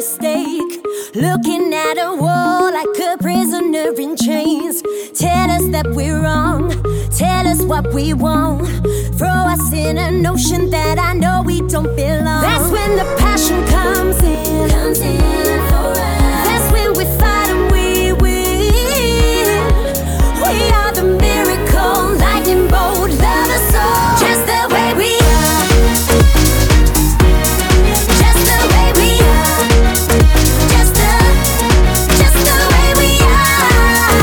mistake. Looking at a wall like a prisoner in chains. Tell us that we're wrong, tell us what we want. Throw us in an ocean that I know we don't belong. That's when the passion comes in for us. That's when we fight and we win. We are the miracle, lightning bolt, lovers soul. Just the way we are, just the way we are, just the way we are,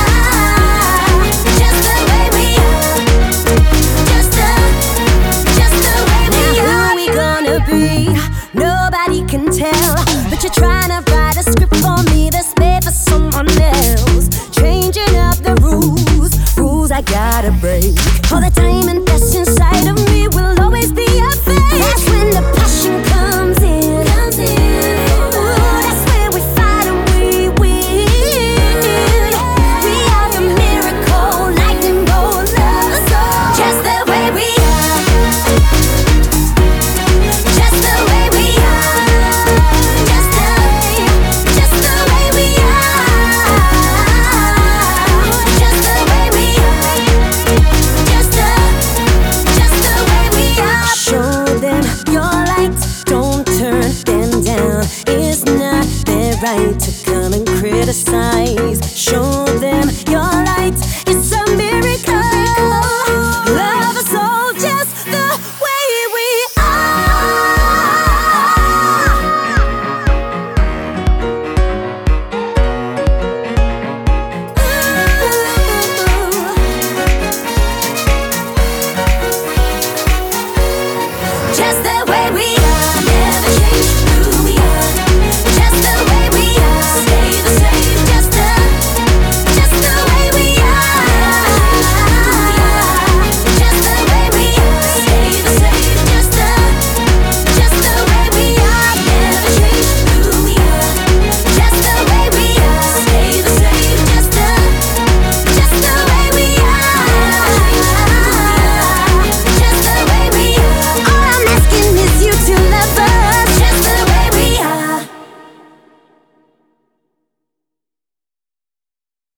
just the way we are, just the way we are. Now who we gonna be? Nobody can tell, but you're trying to write a script for me that's made for someone else. Changing up the rules I gotta break. All the time